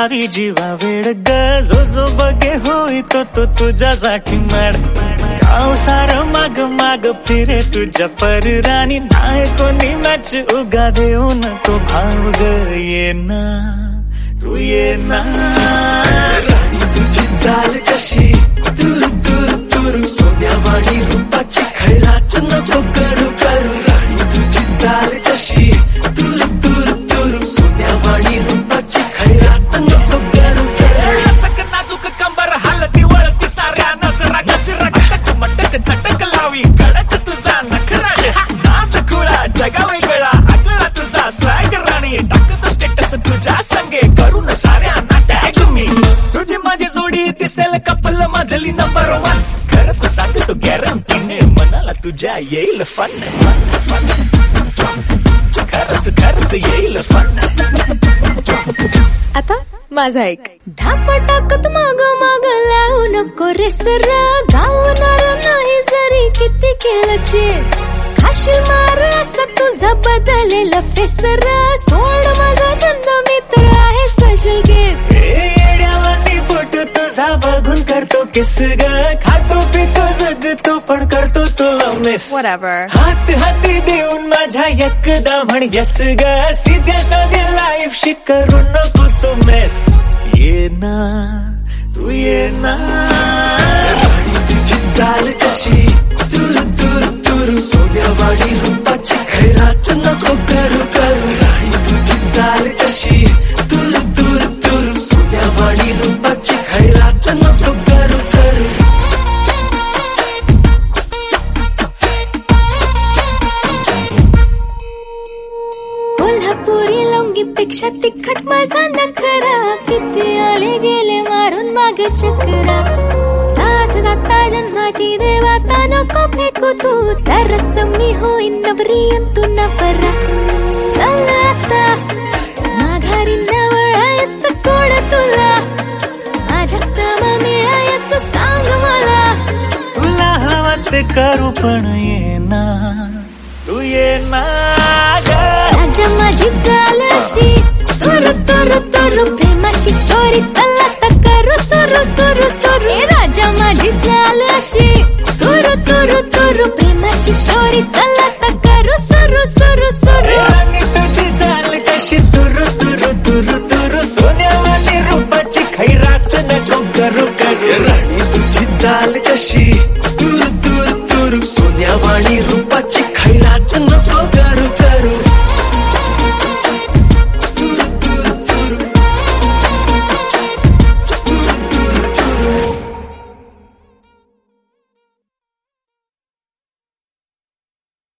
लावी जीवा वेड ग जो जो बघे होई तो तुझ्यासाठी मड गाव सारं माग माग फिरे तुझ्या परराणी नाही कोणी मॅच उगा देऊ नको भाव ग ये ना तू ये ना राणी तुझी चाल कशी तुरु तुरु तुरु सोन्यावाणी रूपाची खैरात नको करू करू राणी तुझी चाल कशी तुरु तुरु तुरु सोन्यावाणी रूपाची खैरात नको करू करू नाजूक कंबर हालती वळती साऱ्या नजरा घसरा टक मटक चटक लावी कडक तुझा नखरा नाच खुळा जगा वेगळा आगळा तुझा स्वॅग राणी टाकतो स्टेटस तुझ्या संगे करून साऱ्यांना टॅग मी तुझी माझी जोडी दिसेल कपल मधली नंबर 1 खरंच सांगतो गॅरंटीने मनाला तुझ्या येईल फन खरंच खरंच येईल फन आता माझा ऐक धापटाकत माग माग लावू नको रे सर गावणार नाही जरी किती केलं चेस खाशील मार असा तुझा बदलेला फेसर सोड माझा छंद मित्र आहे स्पेशल केस येड्यावानी फोटो तुझा बघून करतो किस ग खातो पितो जगतो पण करतो तो मिस Whatever. हात हाती देऊन माझ्या एकदा म्हण यस ग सिध्या साध्या लाईफ शी करू नको तो मेस ये ना तू ये ना राणी तुझी चाल कशी तुरु तुरु तुरु सोन्यावाणी रूपाची खैरात नको करू करू राणी तुझी चाल कशी तुरु तुरु तुरु सोन्यावाणी रूपाची खैरात नको करू करू कोल्हापुरी लवंगीपेक्षा तिखट माझा नखरा किती आले गेले मारून माग चक्रा साथ जाता जन्माची देवाता नको फेकू तू तरच मी होईन नवरी तू नवरा चल आता माघारी नवळायचं कोड तुला माझ्या सम मिळायचं सांग मला तुला हवा ते करू पण ये ना तू ये ना राजा माझी चाल अशी तुरु तुरु तुरु प्रेमाची स्टोरी चला तर करू सुरू सुरू सुरू राजा माझी चाल अशी तुरु तुरु तुरु प्रेमाची स्टोरी चला तर करू सुरू सुरू सुरू आणि तुझी चाल कशी तुरु तुरु तुरु तुरु सोन्यावाणी रूपाची खैरात नको करू करू राणी तुझी चाल कशी तुरु तुरु तुरु सोन्यावाणी रूपाची खैरात